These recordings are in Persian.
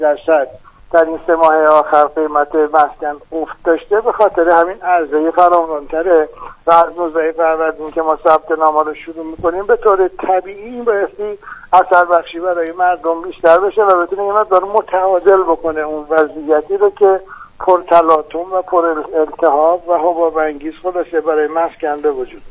درصد در این 3 ماه آخر قیمت مسکن افت داشته، به خاطر همین عرضه فراوان‌تره و از 19 فروردین که ما ثبت نامه رو شروع میکنیم به طور طبیعی بایستی اثر بخشی برای مردم بیشتر بشه و بتونه یه مقدار متعادل بکنه اون وضعیتی رو که پر تلاطم و پر التهاب و حباب انگیز خلاصه برای مسکن به وجود.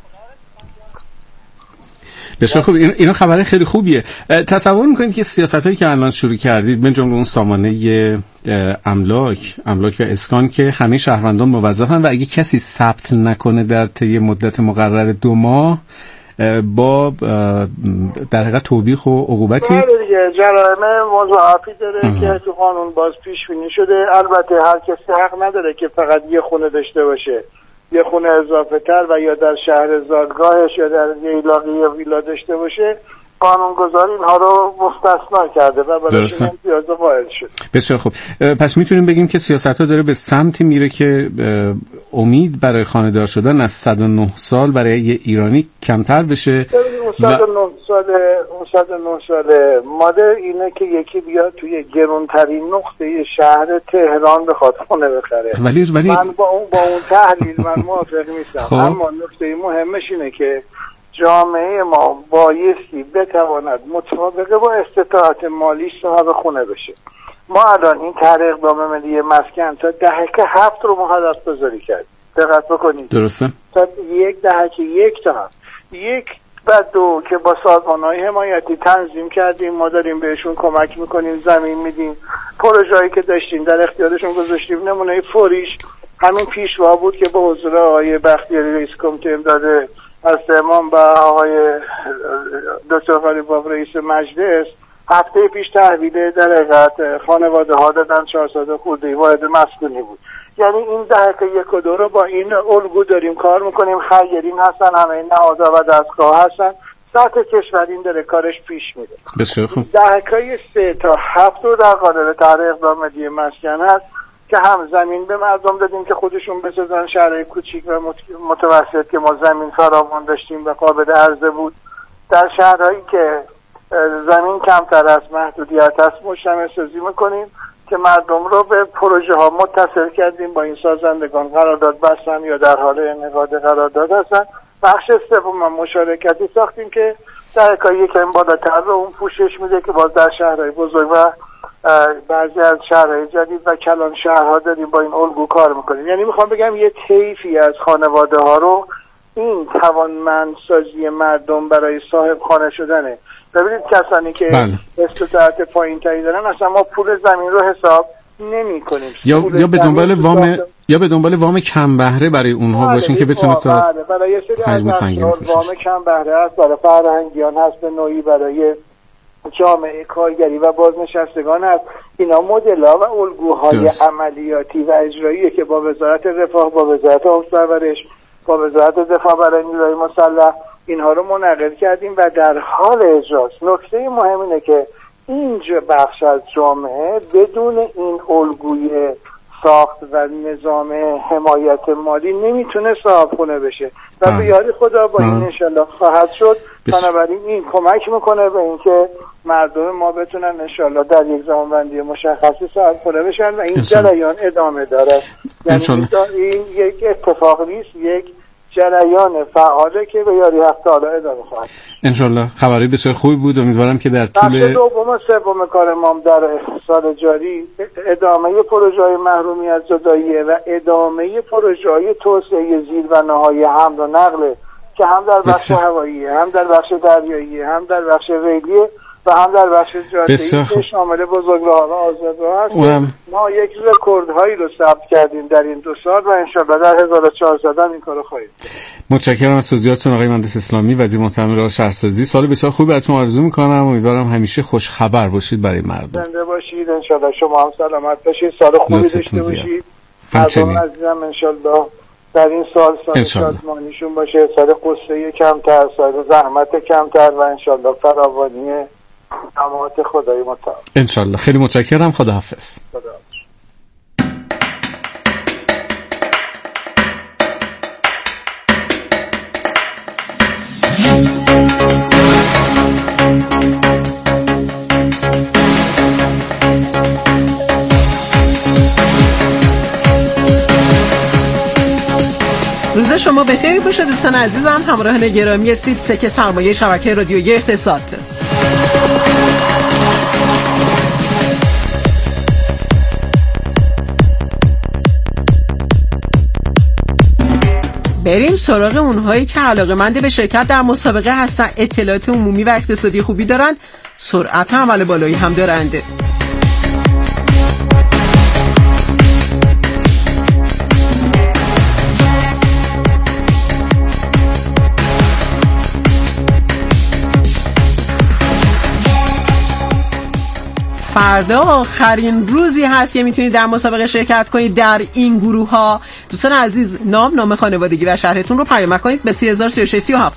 بسیار خوب، اینا خبر خیلی خوبیه. تصور میکنید که سیاستایی که الان شروع کردید من جمله اون سامانه املاک و اسکان که همه شهروندان موظفن و اگه کسی ثبت نکنه در طی مدت مقرر 2 ماه با در حقیقت توبیخ و عقوبتی دیگه جرایم مضاعفی داره که تو قانون باز پیش بینی شده. البته هر کسی حق نداره که فقط یه خونه داشته باشه، یه خونه اضافه تر و یا در شهر زادگاهش یا در یه علاقه یا ویلا داشته باشه. قانونگذار اینها رو مستثنا کرده و برایشون امتیاز قائل شد. بسیار خوب، پس میتونیم بگیم که سیاست‌ها داره به سمتی میره که امید برای خانه‌دار شدن از 109 سال برای یه ایرانی کمتر بشه. 109 سال مادر اینه که یکی بیاد توی گرونترین نقطه شهر تهران بخواد خونه بخره. ولی من با اون تحلیل من موافق نیستم. اما نکته مهمش اینه که جامعه ما بایستی بتواند مطابق با استطاعت مالیش صاحب خونه بشه. ما الان این طرح اقدام ملی مسکن تا دهک 7 رو ما هدف گذاری کردیم. دقت بکنید. درسته. تا یک دهک 1 تا 7. 1 و 2 که با سازمان‌های حمایتی تنظیم کردیم، ما داریم بهشون کمک میکنیم، زمین میدیم. پروژه‌ای که داشتیم در اختیارشون گذاشتیم. نمونه فوریش همین پیشوا بود که با حضور آقای بختیاری رئیس کمیته امداد از امام و آقای دکتر قالیباف رئیس مجلس هفته پیش تحویل در حقیقت خانواده ها دادن 400 خورده واحد مسکونی بود. یعنی این دهک 1 و 2 رو با این الگو داریم کار میکنیم. خیرین هستن، همه نهادها و دستگاه هستن، سطح کشور این داره کارش پیش میره. بسیار خوب. دهکای 3 تا 7 رو در قالب طرح اقدام ملی مسکن هست که هم زمین به مردم دادیم که خودشون بسازن، شهرهای کوچیک و متوسط که ما زمین فراوان داشتیم و قابل عرضه بود. در شهرهایی که زمین کمتر از محدودیت هست مجتمع سازی میکنیم که مردم رو به پروژه ها متصل کردیم. با این سازندگان قرارداد بستن یا در حال انعقاد قرارداد هستن. بخش سوم مشارکتی ساختیم که دهکای یکم بالاتر رو اون پوشش میده که باز در شهرهای بزرگ و بعضی از شهرهای جدید و کلان شهرها داریم با این الگو کار میکنیم. یعنی میخوام بگم یه طیفی از خانواده ها رو این توانمندسازی مردم برای صاحب خانه شدنه. ببینید کسانی که استطاعت پایین تری دارن اصلا ما پول زمین رو حساب نمی کنیم. یا به دنبال وام کم بهره برای اونها باشین که بتونه تا برای یه سری از وام کم بهره هست، برای فرهنگیان هست، به نوعی برای جامعه کارگری و بازنشستگان هست. اینا مدل‌ها و الگوهای عملیاتی و اجراییه که با وزارت رفاه، با وزارت پرورش، با وزارت دفاع برای نیروهای مسلح اینها رو منعقد کردیم و در حال اجراست. نکته مهم اینه که اینجا بخش از جامعه بدون این الگوی ساخت و نظام حمایت مالی نمیتونه صاحب خونه بشه و به یاری خدا با این انشالله خواهد شد. بنابراین این کمک میکنه به اینکه مردم ما بتونن انشالله در یک زمانبندی مشخصی صاحب خونه بشن و این جریان ادامه داره. یعنی این یک اتفاق نیست، یک جریان فعاله که به یاری حق تعالی ادامه خواهد. انشالله خبری بسیار خوبی بود. امیدوارم که در طول دوم و سوم کار ما در سال جاری ادامه پروژه‌های محرومی از زدایی و ادامه پروژه‌های توسعه زیر و نهایی حمل و نقل که هم در بخش هوایی، هم در بخش دریایی، هم در بخش ریلی و هم در بخش جاده‌ای که شامل بزرگراه و آزادراه هست. ما یک رکوردهایی رو ثبت کردیم در این 2 سال و انشالله در 1400 این کارو خواهیم کرد. متشکرم از توضیحاتتون آقای مهندس اسلامی، وزیر محترم راه شهرسازی. سال بسیار خوبی براتون آرزو می‌کنم. امیدوارم همیشه خوش خبر باشید برای مردم. زنده باشید انشالله. شما هم سلامت باشید. سال خوبی داشته باشید. همچنین عزیزم انشالله در این سال شادمانیشون باشه، سال قصه کمتر، سال زحمت کمتر و انشالله فراوانی نعمات خدای متعال. انشالله. خیلی متشکرم. خداحافظ. روز شما بخیر باشه دوستان عزیزم، همراهان گرامی سیپسک سرمایه شبکه رادیویی اقتصاد. بریم سراغ اونهایی که علاقه‌مند به شرکت در مسابقه هستن، اطلاعات عمومی و اقتصادی خوبی دارن، سرعت عمل بالایی هم دارند. فردا آخرین روزی هست که میتونید در مسابقه شرکت کنید در این گروه ها. دوستان عزیز، نام خانوادگی و شهرتون رو پیامک کنید به 303637.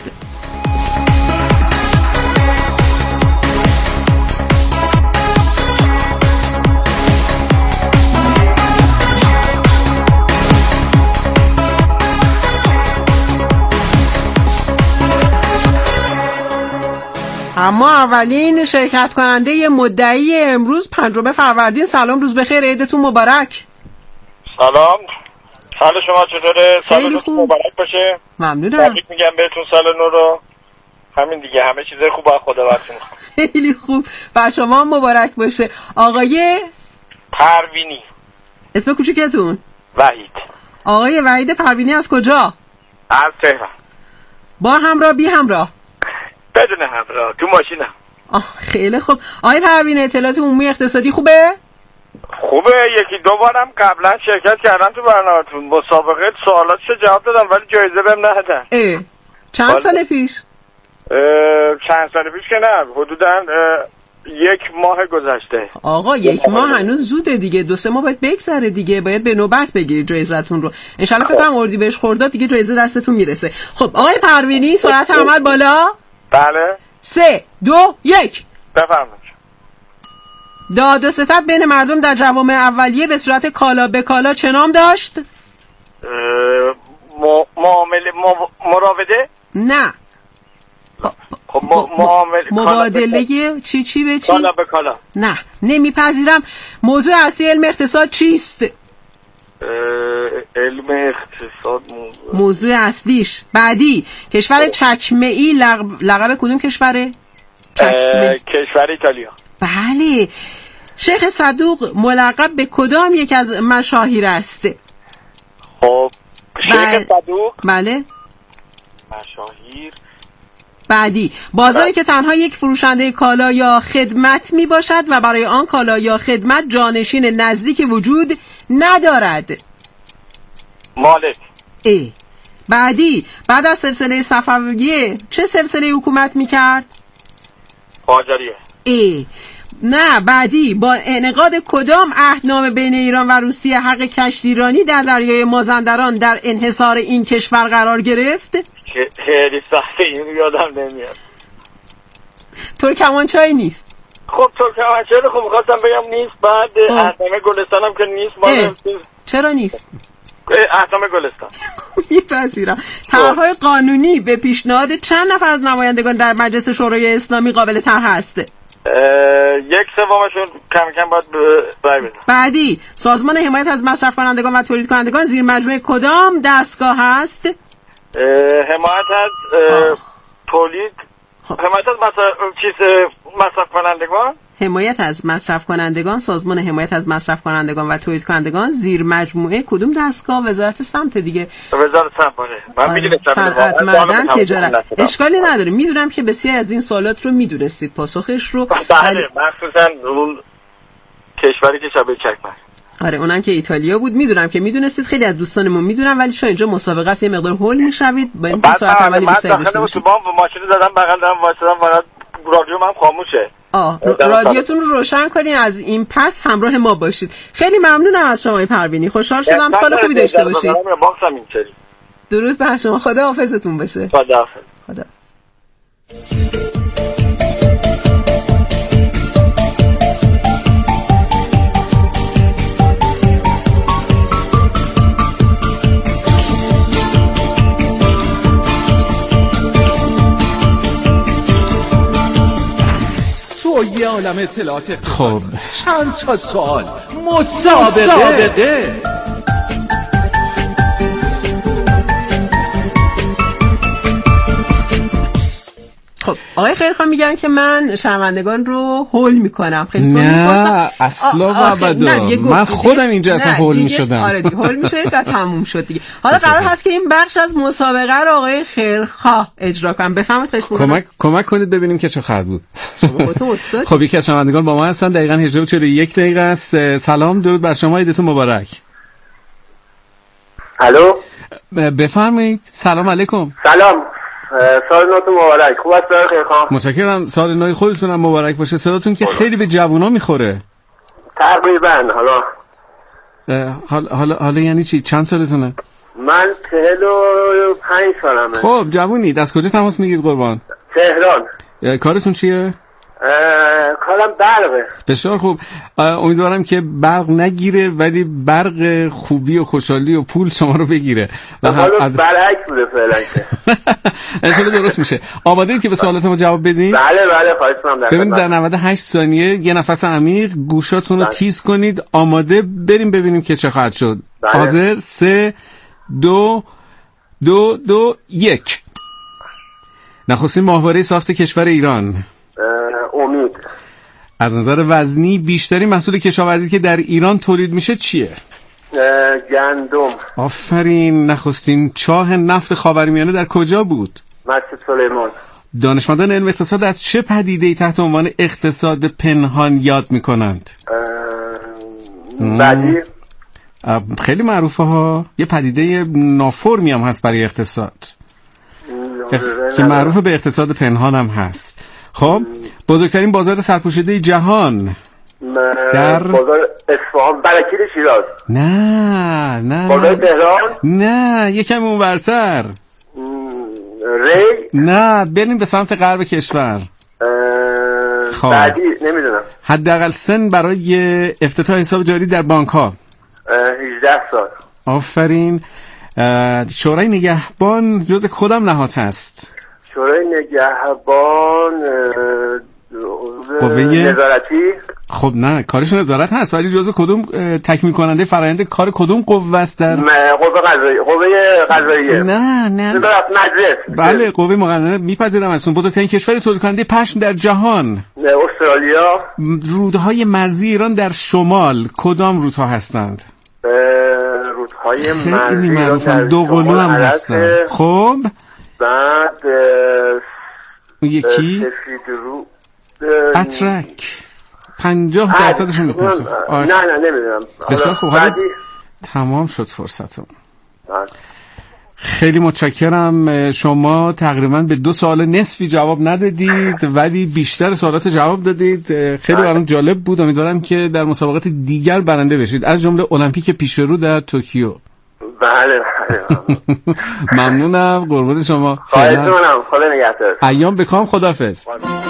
اما اولین شرکت کننده مدعی امروز 5 فروردین. سلام، روز بخیر، عیدتون مبارک. سلام، حال شما چطوره؟ خیلی خوب، مبارک باشه. ممنونم. تبریک میگم بهتون سال نو رو. همین دیگه، همه چیز خوب از خدا براتون میخوام. خیلی خوب و شما مبارک باشه. آقای پروینی. اسم کوچیکتون؟ وحید. آقای وحید پروینی از کجا؟ از تهران. با همراه بی همراه؟ بدون همراه، تو ماشینم. خیلی خوب. آقای پروینی، اطلاعات عمومی اقتصادی خوبه؟ خوبه. یکی دو بارم قبلا شرکت کردم تو برنامه‌تون، مسابقه سوالاتشو جواب دادم ولی جایزه بهم ندادن. چند سال پیش؟ چند سال پیش که نه، حدوداً 1 ماه گذشته. آقا 1 ماه هنوز زوده دیگه، 2-3 ماه باید بگذره دیگه، باید به نوبت بگیرید جایزتون رو. انشالله فکر کنم اردیبهشت خرداد دیگه جایزه دستتون میرسه. خب آقای پروینی، سرعت عمل بالا. بله. 3 2 1 بفرمایید. داد و ستد بین مردم در جوامع اولیه به صورت کالا به کالا چه نام داشت؟ مراوده؟ نه. خب مبادله چی به چی؟ کالا به کالا. نه، نمیپذیرم. موضوع اصلی علم اقتصاد چیست؟ علم اقتصاد موضوع اصلیش. بعدی، کشور چکمه‌ای لقب کدوم کشوره؟ کشور ایتالیا. بله. شیخ صدوق ملقب به کدام یک از مشاهیر است؟ خب شیخ صدوق. بله. مشاهیر. بعدی، بازاری که تنها یک فروشنده کالا یا خدمت می باشد و برای آن کالا یا خدمت جانشین نزدیک وجود ندارد. مالک. بعدی، بعد از سلسله صفویه چه سلسله حکومت می کرد؟ قاجاریه. نه. بعدی، با انعقاد کدام عهدنامه بین ایران و روسیه حق کشتیرانی در دریای مازندران در انحصار این کشور قرار گرفت؟ خیلی سخته، این یادم نمیاد. ترکمانچای نیست. خب ترکمانچای رو خب می‌خواستم بگم نیست. بعد عهدنامه گلستان هم که نیست. چرا نیست؟ عهدنامه گلستان. میپذیرم. طرح‌های قانونی به پیشنهاد چند نفر از نمایندگان در مجلس شورای اسلامی قابل طرح است؟ 1/3 کم کم باید رای بدن. بعدی، سازمان حمایت از مصرف کنندگان و تولید کنندگان زیر مجموعه کدام دستگاه است؟ حمایت از تولید، حمایت از مصرف کنندگان. حمایت از مصرف کنندگان، سازمان حمایت از مصرف کنندگان و تولید کنندگان زیر مجموعه کدوم دستگاه؟ وزارت سمت دیگه. وزارت سمت. من میدونم صنعت، معدن، تجارت. اشکالی نداره. میدونم که بسیار از این سوالات رو میدونستید پاسخش رو. بله، مخصوصا اون کشوری که شبیه چکمه. آره، اونم که ایتالیا بود. میدونم که میدونستید، خیلی از دوستانمون میدونن، ولی شما اینجا مسابقه است، یه مقدار هول میشوید. با این ساعت اولی بیشتر داشته باشید. با ماشین زدم بغل دارم واسطم، فقط رادیوم هم خاموشه. رادیوتون رو روشن کنین، از این پس همراه ما باشید. خیلی ممنونم از شما پروینی، خوشحال شدم. سال خوبی داشته باشید. درود بر شما، خدا حافظتون باشه. خدا حافظ. یه عالم اطلاعات خب چند تا سوال مسابقه. خب آقای خیرخواه میگن که من شنوندگان رو هول میکنم. خیلی نه اصلا و ابدا، من خودم اینجا اصلا هول میشدم. آره دیگه هول میشید و تموم شد دیگه. حالا قرار هست که این بخش از مسابقه رو آقای خیرخواه اجرا کنم. بفهمید خیلی کمک کنید ببینیم که چه خبر بود. استاد خب یکی از شنوندگان با ما هستن. دقیقاً 18:41 دقیقه است. سلام، درود بر شما، عیدتون مبارک. الو، بفرمایید. سلام علیکم. سلام، سال نوتون مبارک. خوب است آقای خیرخواه؟ متشکرم، سال نو خودتون هم مبارک باشه. صداتون که خیلی به جوونا میخوره. تقریبا. حالا یعنی چی؟ چند سالتونه؟ من 45 سالمه. خب جوونید. از کجا تماس میگیرید قربان؟ تهران. کارتون چیه؟ کارم برقه. بسیار خوب. امیدوارم که برق نگیره ولی برق خوبی و خوشحالی و پول شما رو بگیره. حالا برعکس بوده فعلا که انشالله درست میشه. آماده اید که به سوالات ما جواب بدین؟ بله خواهش می‌کنم. ببینید در 98 ثانیه یه نفس عمیق، گوشاتون رو تیز کنید. آماده؟ بریم ببینیم که چه خواهد شد. حاضر؟ 3 2 1. نخستین ماهواره ساخت کشور ایران. امید. از نظر وزنی بیشترین محصول کشاورزی که در ایران تولید میشه چیه؟ گندم. آفرین. نخستین چاه نفت خاورمیانه در کجا بود؟ مسجد سلیمان. دانشمندان علم اقتصاد از چه پدیده‌ای تحت عنوان اقتصاد پنهان یاد میکنند؟ بعدی خیلی معروفه ها. یه پدیده نافرمی هم هست برای اقتصاد که معروفه به اقتصاد پنهان هم هست. خب بزرگترین بازار سرپوشیده جهان در بازار اصفهان. برکیل شیراز. نه بازار تهران. نه یکم اونورتر. ری. نه بریم به سمت غرب کشور. بعدی نمیدونم. حداقل سن برای افتتاح حساب جاری در بانک ها 18 سال. آفرین. شورای نگهبان جزء کدام نهاد هست؟ شورای نگهبان قوه نظارتی. خب نه کارش نظارت هست ولی جزء کدوم تکمیل کننده فرآیند کار کدوم قوه است در قوه قضاییه؟ نه مجلس. بله قوه مقننه. میپذیرم ازتون. بزرگترین کشور تولید کننده پشم در جهان؟ استرالیا. رودهای مرزی ایران در شمال کدام رودها هستند؟ رودهای مرزی ایران دوقلو هم هستن. خب بعد یکی اترک 50% میپرسن. نه نمیدونم. بسیار خوب. حالا تمام شد فرصتم. خیلی متشکرم. شما تقریبا به 2 سوال نصفی جواب ندادید ولی بیشتر سوالات جواب دادید. خیلی برام جالب بود. امیدوارم که در مسابقات دیگر برنده بشید از جمله المپیک پیش رو در توکیو. بله ممنونم. قربان شما. خواهش می‌کنم. خدا نگهدار. ایام بکام. خداحافظ.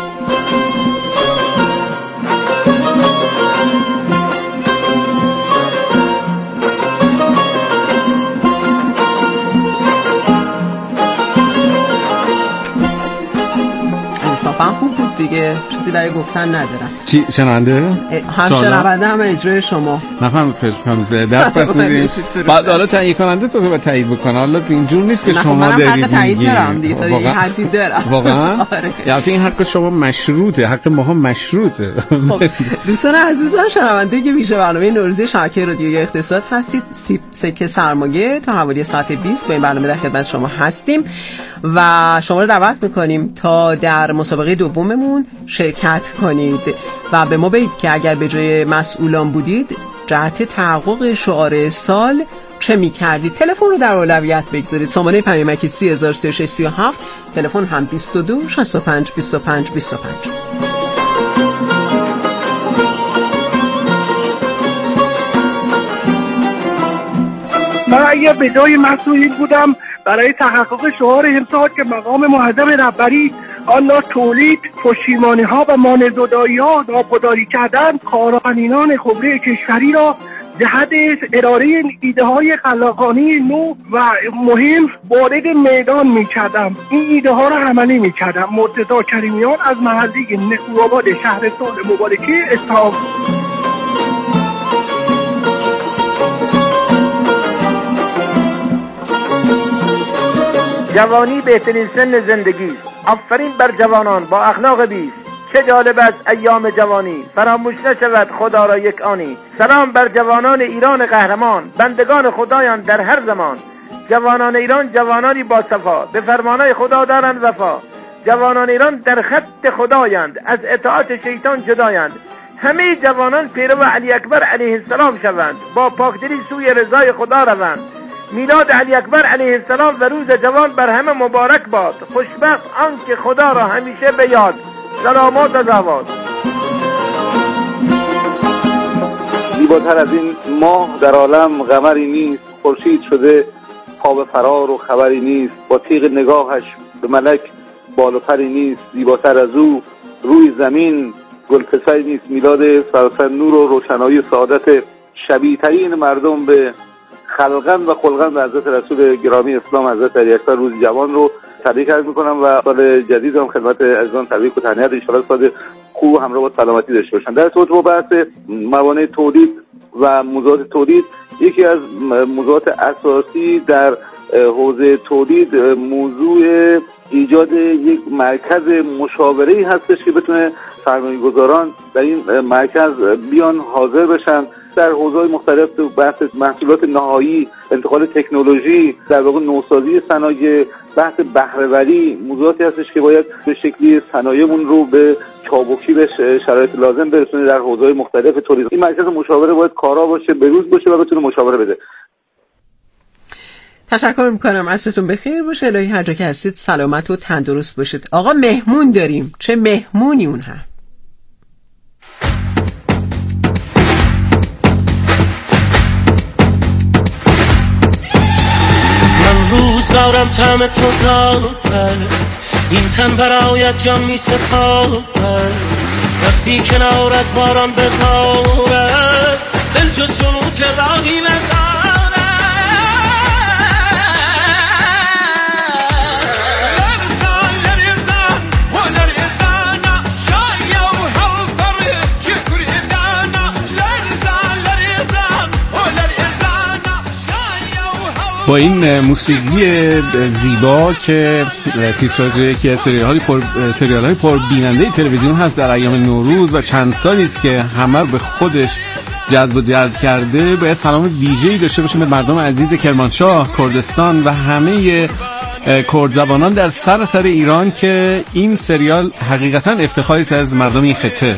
انصافا خوب بود دیگه. چیزی برای گفتن ندارم. چی شنونده؟ هم شنونده هم اجرای شما. نفهمید خیلی دست پس میدیم. بعد حالا تایید کننده تو باید تایید بکنه. حالا اینجور نیست که شما دارید میگی. واقعا حدی دارم. واقعا؟ یعنی این حق شما مشروطه، حق ماها مشروطه. خب دوستان عزیزم شنونده که ویژه برنامه نوروزی شبکه رادیویی اقتصاد هستید. سکه سرمایه تا حوالی ساعت 20 با این برنامه در خدمت شما هستیم و شما رو دعوت میکنیم تا در مسابقه دوممون شرکت کنید و به ما بگید که اگر به جای مسئولان بودید جهت تحقق شعار سال چه میکردید. تلفن رو در اولویت بگذارید. سامانه پیامکی 303637، تلفن هم 22 65 25 25. من اگر به جای مسئولی بودم برای تحقق شعار امسال که مقام معظم رهبری آن را تولید، پشتیبانی ها و مانع‌زدایی ها ناپداری کردن، کارآفرینان خبره کشوری را جهت ارائه ایده های خلاقانه نو و مهم وارد میدان می کردم. این ایده ها را عملی می کردم. مرتضی کریمیان از محله نکوآباد شهرستان مبارکه اصفهان. جوانی بهترین سن زندگی. آفرین بر جوانان با اخلاق بیست، چه جالب است ایام جوانی، فراموش نشود خدا را یک آنی. سلام بر جوانان ایران قهرمان، بندگان خدایان در هر زمان. جوانان ایران جوانانی با صفا، به فرمانهای خدا دارند وفا. جوانان ایران در خط خدایند، از اطاعت شیطان جدایند. همه جوانان پیرو علی اکبر علیه السلام شوند، با پاکدلی سوی رضای خدا روند. میلاد علی اکبر علیه السلام و روز جوان بر همه مبارک باد. خوشبخت آن که خدا را همیشه به یاد. سلامات و زواد. زیباتر از این ماه در عالم قمری نیست، خورشید شده پا به فرار و خبری نیست. با تیغ نگاهش به ملک بال و پری نیست، زیباتر از او روی زمین گل پسری نیست. میلاد سراسر نور و روشنایی و سعادت، شبیه ترین مردم به خلقن و خلقن به حضرت رسول گرامی اسلام حضرت علی اکبر روز جوان رو تبریک عرض میکنم و سال جدید هم خدمت عزیزان تبریک و تهنیت، ان شاءالله سال خوب همراه با سلامتی داشته باشن. در صورت بحث موانع تولید و موضوعات تولید، یکی از موضوعات اساسی در حوزه تولید موضوع ایجاد یک مرکز مشاوره‌ای هستش که بتونه سرمایه‌گذاران در این مرکز بیان حاضر بشن در حوزه‌های مختلف، بحث محصولات نهایی، انتقال تکنولوژی، در واقع نوسازی صنایع، بحث بهره‌وری، موضوعاتی هستش که باید به شکلی صنایعمون رو به چابکی به شرایط لازم برسونه در حوزه‌های مختلف تولید. این مرکز مشاوره باید کارا باشه، بروز باشه و بتونه مشاوره بده. تشکر میکنم، عصرتون بخیر باشه، الهی هر جا که هستید سلامت و تندرست باشید. آقا مهمون داریم، چه مهمونی اون هم؟ من روزگارم طعم تو دارد، این تن برایت جان می سپارد. وقتی کنارت باران ببارد، دل جز جنون که راهی ندارد. با این موسیقی زیبا که تیتراژ یکی از سریال‌های پر بیننده تلویزیون هست در ایام نوروز و چند سالی است که همه به خودش جذب و جلب کرده، باید سلام ویژه‌ای داشته باشیم به مردم عزیز کرمانشاه، کردستان و همه کرد زبانان در سراسر ایران که این سریال حقیقتاً افتخاری است از مردم این خطه.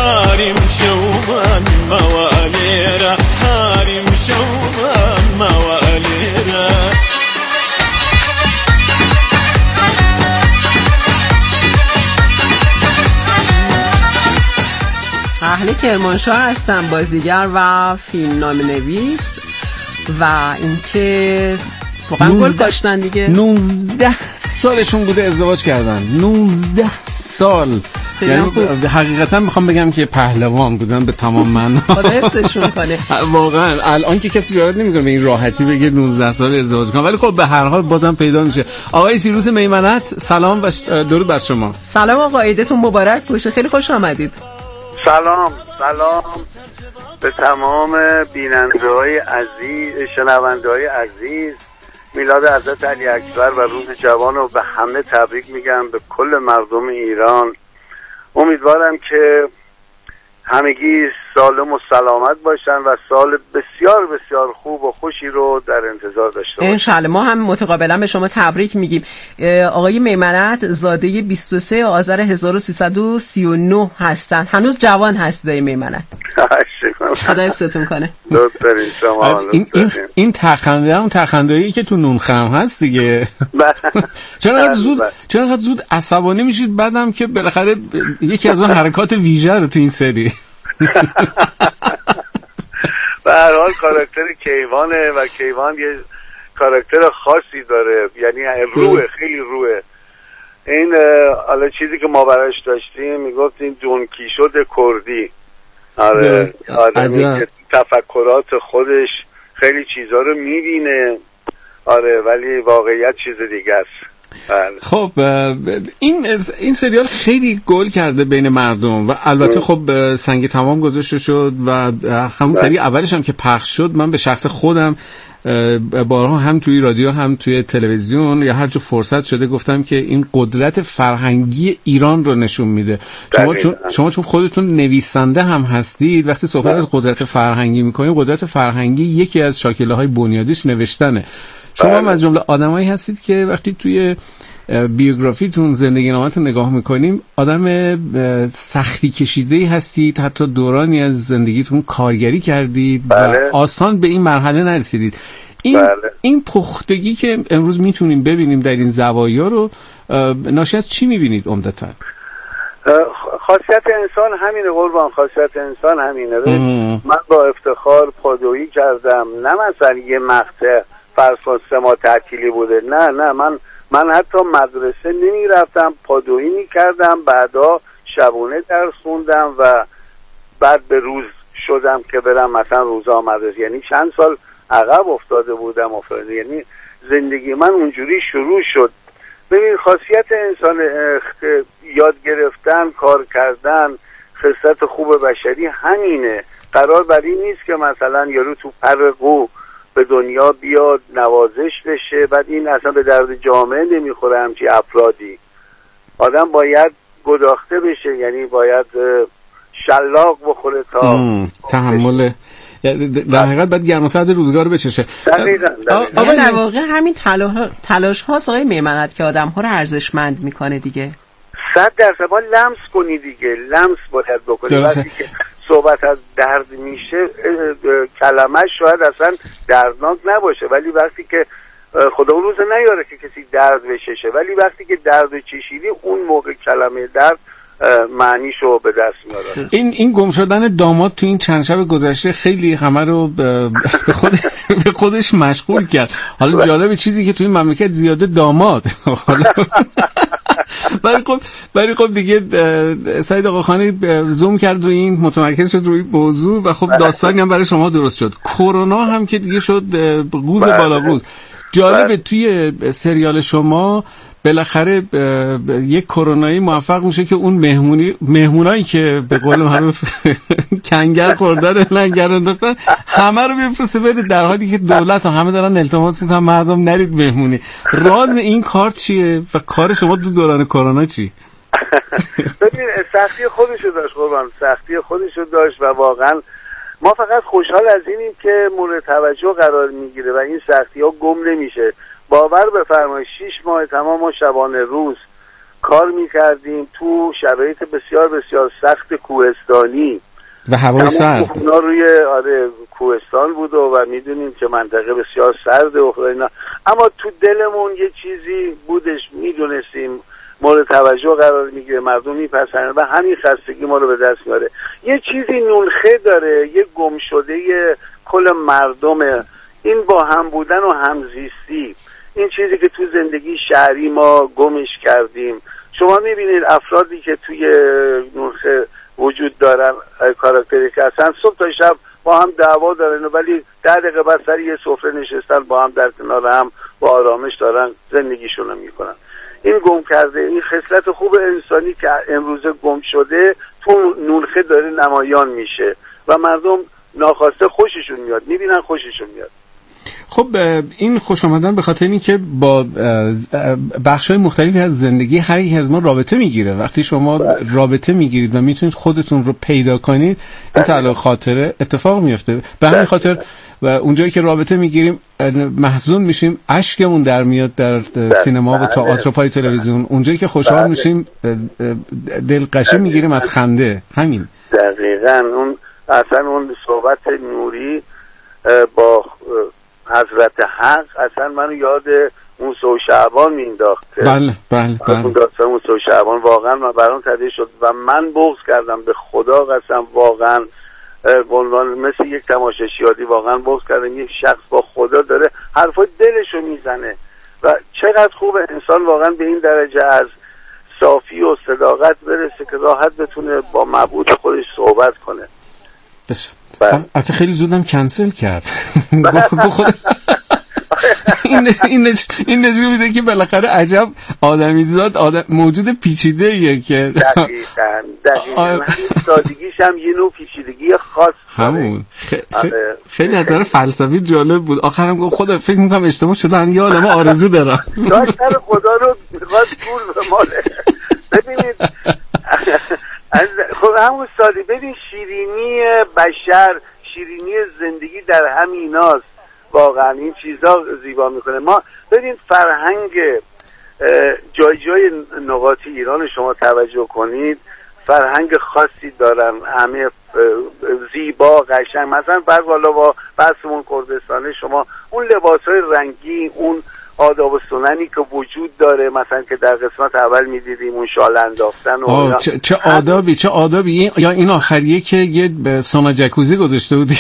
اهل کرمانشاه هستم، بازیگر و فیلمنامه‌نویس، و اینکه واقعا گل داشتن دیگه. 19 سالشون بوده ازدواج کردن، 19 سال. یعنی حقیقتا میخوام بگم که پهلوان بودن به تمام معنا. خدا حفظشون کنه. واقعا الان که کسی جرئت نمیکنه به این راحتی بگه 19 سال ازدواج کنه، ولی خب به هر حال بازم پیدا میشه. آقای سیروس میمنت، سلام و درود بر شما. سلام آقا، عیدتون مبارک باشه، خیلی خوش آمدید. سلام به تمام بیننده‌های عزیز، شنونده‌های عزیز. میلاد حضرت علی اکبر و روز جوان رو به همه تبریک میگم، به کل مردم ایران. امیدوارم که همگی سالم و سلامت باشن و سال بسیار بسیار خوب و خوشی رو در انتظار داشته باشن. انشالله. ما هم متقابلا به شما تبریک میگیم. آقای میمنت زاده 23 آذر 1339 هستن، هنوز جوان هستید میمنت. خدا حفظتون کنه. لطف دارین شما. این تخنده هم تخنده‌ای که تو نونخم هست دیگه. چرا زود عصبانی میشید بعدم که بالاخره یکی از اون حرکات ویژه رو تو این سری. به هر حال کاراکتر کیوانه و کیوان یه کاراکتر خاصی داره، یعنی روحه، خیلی روحه. این حالا چیزی که ما براش داشتیم میگفت این دون کیشوت کردی. آره تفکرات خودش خیلی چیزا رو میبینه، آره، ولی واقعیت چیز دیگه است. خب این سریال خیلی گل کرده بین مردم و البته خب سنگ تمام گذاشته شد و همون سری اولش هم که پخش شد من به شخص خودم بارها هم توی رادیو هم توی تلویزیون یا هر جا فرصت شده گفتم که این قدرت فرهنگی ایران رو نشون میده. شما چون خودتون نویسنده هم هستید وقتی صحبت از قدرت فرهنگی میکنید، قدرت فرهنگی یکی از شاکله‌های بنیادیش نوشتنه. شما هم از جمله آدمایی هستید که وقتی توی بیوگرافیتون زندگی نامتون نگاه میکنیم آدم سختی کشیده‌ای هستید، حتی دورانی از زندگیتون کارگری کردید و آسان به این مرحله نرسیدید. این پختگی که امروز میتونیم ببینیم در این زوایا رو ناشی از چی میبینید عمدتاً؟ خاصیت انسان همینه قربان، خاصیت انسان همینه. من با افتخار پادویی کردم، نه مثلا یه مقطع فرض کن 3 ماه تعطیلی بوده، نه من حتی مدرسه نمی رفتم، پادویی می کردم، بعدا شبونه درس خوندم و بعد به روز شدم که برم مثلا روزا مدرسه. یعنی چند سال عقب افتاده بودم یعنی زندگی من اونجوری شروع شد. ببین خاصیت انسان یاد گرفتن، کار کردن، خصلت خوب بشری همینه. قرار بر این نیست که مثلا یارو تو پر قو به دنیا بیاد نوازش بشه بعد این اصلا به درد جامعه نمیخوره. همچی افرادی آدم باید گداخته بشه، یعنی باید شلاق بخوره تا تحمل، در حقیقت باید گرماسرد روزگار بچشه. آقا در واقع همین تلاش هاست آقای میمنت که آدم ها رو ارزشمند میکنه دیگه. 100% باید لمس کنی دیگه، لمس باید بکنی. وقتی که صحبت از درد میشه کلمه شاید اصلا دردناک نباشه، ولی وقتی که خدا اون روز نیاره که کسی درد بچشه، ولی وقتی که درد چشیدی اون موقع کلمه درد معنیشو به دست میاره. این گم شدن داماد تو این چند شب گذشته خیلی همه رو به خودش مشغول کرد. حالا جالب چیزی که تو این مملکت زیاده داماد ولی خب دیگه سعید آقاخانی زوم کرد روی این، متمرکز شد روی موضوع و خب داستانی هم برای شما درست شد. کرونا هم که دیگه شد قوز بالا قوز. جالبه توی سریال شما بالاخره یک کرونایی موفق میشه که اون مهمونایی که به قول معروف کنگر خوردن لنگر انداختن همه رو بفرسته بره، در حالی که دولت و همه دارن التماس میکنن مردم نرید مهمونی. راز این کار چیه و کار شما تو دوران کرونا چی؟ ببین سختی خودشو داشت قربان، سختی خودشو داشت و واقعا ما فقط خوشحال از اینیم که مورد توجه قرار میگیره و این سختی ها گم نمیشه. باور بفرمایید 6 ماه تمام ما شبانه روز کار میکردیم تو شرایط بسیار بسیار سخت کوهستانی و هوای سرد. اونا روی کوهستان بود و میدونیم که منطقه بسیار سرده و اینا، اما تو دلمون یه چیزی بودش، میدونستیم مورد توجه قرار میگیره، مردم میپسندن و همین خستگی ما رو به دست میاره. یه چیزی نونخه داره، یه گم شده کل مردمه، این با هم بودن و همزیستی، این چیزی که تو زندگی شهری ما گمش کردیم. شما میبینید افرادی که توی نونخه وجود دارن، کاراکتری که اصلا صبح تا شب با هم دعوا دارن ولی 10 دقیقه بعد سر یه سفره نشستن با هم در کنار هم با آرامش دارن زندگیشون رو میکنن. این گم کرده، این خصلت خوب انسانی که امروزه گم شده تو نونخه داره نمایان میشه و مردم ناخواسته خوششون میاد، میبینن خوششون میاد. خب این خوش آمدن به خاطر این که با بخش‌های مختلفی از زندگی هر یک از ما رابطه میگیره. وقتی شما رابطه میگیرید و میتونید خودتون رو پیدا کنید این تعلق خاطره اتفاق میفته. به همین خاطر و اونجایی که رابطه میگیریم محزون میشیم، اشکمون در میاد در سینما و تئاتر و پای تلویزیون. اونجایی که خوشحال میشیم دلقشه میگیریم از خنده. همین دقیقاً اون اصلا اون صحبت نوری با حضرت حق اصلا منو یاد اون سو شعبان مینداخت. بله اون داستان اون سو شعبان واقعا من برام تدیه شد و من بغض کردم، به خدا قسم واقعا مثل یک تماشاچی عادی واقعا بغض کردم. یک شخص با خدا داره حرفای دلشو میزنه و چقدر خوب انسان واقعا به این درجه از صافی و صداقت برسه که راحت بتونه با معبود خودش صحبت کنه. بس البته خیلی زودم کنسل کرد. این نشون میده که بالاخره عجب آدمیزاد موجود پیچیده‌ایه که دقیقاً سادگیش هم یه نوع پیچیدگی خاص همون خیلی از نظر فلسفی جالب بود. آخرم گفت خدا فکر میکنم اشتباه شده، یه عالمه آرزو دارم. داشتن خدا رو میخواد پول به ماله. ببینید خب همون سادی، ببین شیرینی بشر، شیرینی زندگی در همیناست. واقعا این چیزا زیبا میکنه. ما ببین فرهنگ جای نقاط ایران شما توجه کنید فرهنگ خاصی دارن، همه زیبا قشنگ. مثلا بروالا با بحثمون کردستانه، شما اون لباسای رنگی، اون آداب و سننی که وجود داره، مثلا که در قسمت اول میدیدیم اون شال انداختن و چه آدابی یا این آخریه که یه سونا جکوزی گذاشته بودی.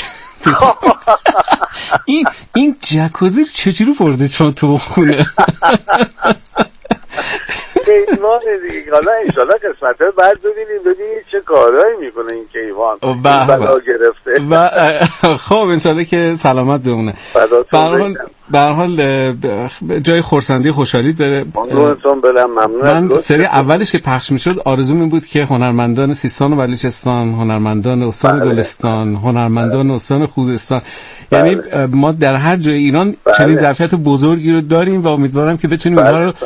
این جکوزی چجوری برده چون تو خونه؟ کیوان دیگه. حالا انشالله قسمت های بعد ببینید چه کارهایی میکنه این کیوان. بلا گرفته. خب انشالله که سلامت بمونه. به هر حال جای خرسندی خوشحالی داره. من سری اولش که پخش میشد آرزوم این بود که هنرمندان سیستان و بلوچستان، هنرمندان استان گلستان، هنرمندان استان خوزستان، یعنی ما در هر جای ایران چنین ظرفیت بزرگی رو داریم و امیدوارم که بتونیم اینها رو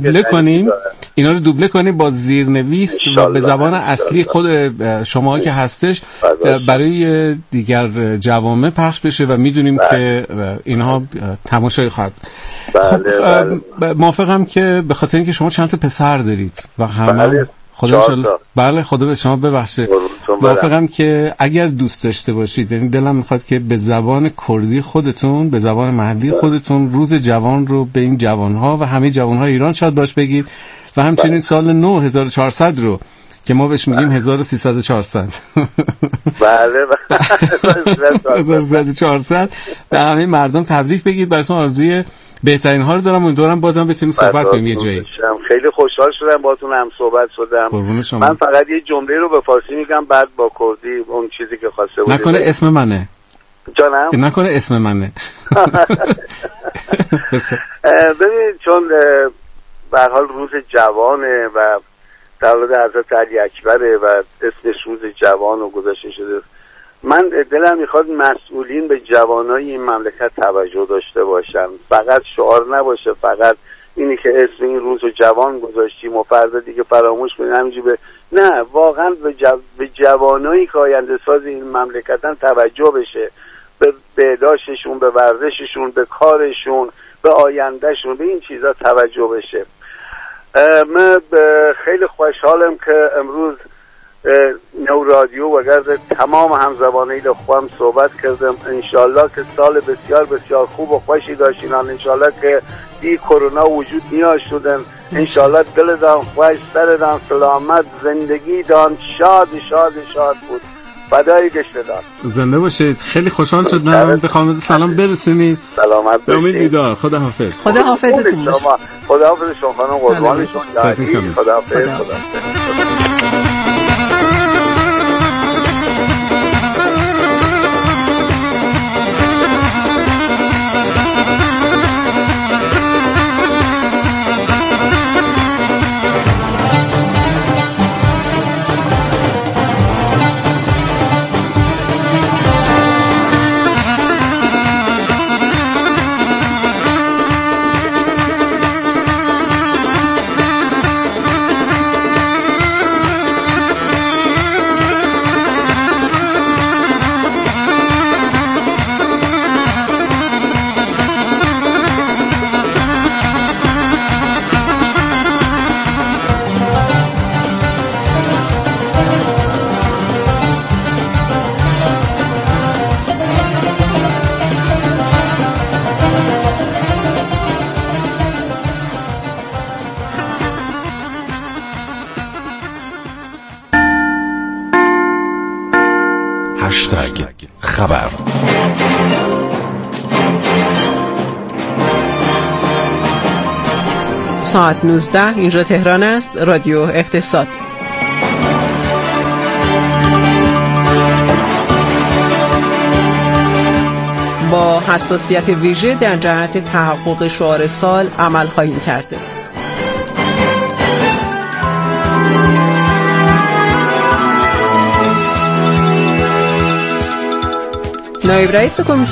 دوبله کنیم با زیرنویس و به زبان اصلی خود شما که هستش برای دیگر جوامع پخش بشه و میدونیم که اینها تماشای خواهد. خب موافقم که به خاطر اینکه شما چند تا پسر دارید و همه خدا به شما ببخشه، موافقم که اگر دوست داشته باشید، یعنی دلم میخواد که به زبان کردی خودتون، به زبان محلی خودتون روز جوان رو به این جوانها و همه جوانهای ایران شاید باش بگید و همچنین سال نو 1400 رو که ما بهش میگیم 1400 بله 1400 به همه مردم تبریک بگید. براتون آرزوی بهترین ها رو دارم. امیدوارم بازم بتونیم صحبت کنیم یه جایی. خیلی خوشحال شدم باهاتون هم صحبت شدم. من فقط یه جمله رو به فارسی میگم بعد با کردی اون چیزی که خواسته بودید. نکنه اسم منه جانم؟ نکنه اسم منه. ببینید چون به هر حال روز جوانه و تولد حضرت علی اکبره و اسمش روز جوان و گذاشته شده، من دلم میخواد مسئولین به جوانای این مملکت توجه داشته باشن. فقط شعار نباشه، فقط اینی که اسم این روز جوان گذاشتیم و فردا دیگه فراموش کنیم همینجوری نه، واقعا به جوانایی که آینده ساز این مملکتن توجه بشه، به داشتشون، به ورزششون، به کارشون، به آیندهشون، به این چیزا توجه بشه. من خیلی خوشحالم که امروز نو رادیو و گرد تمام همزبانه خوام صحبت کردم. انشالله که سال بسیار بسیار خوب و خوشی داشتین. انشالله که دی کرونا وجود نیاز شدن. انشالله دلتان خوش، سرتان سلامت، زندگی دان شاد شاد شاد بود. فدای گشتدان. زنده باشید. خیلی خوشحال شدم. به خانواده سلام برسونید. سلامت باشید. امید دیدار. خدا حافظ. خدا حافظتون باشه. خدا حافظ شما خانم، قربان شما. خدا حافظ. خبر. ساعت 19 اینجا تهران است. رادیو اقتصاد. با حساسیت ویژه در جهت تحقق شعار سال عمل خواهیم کرد. نایب رئیس کمیسیون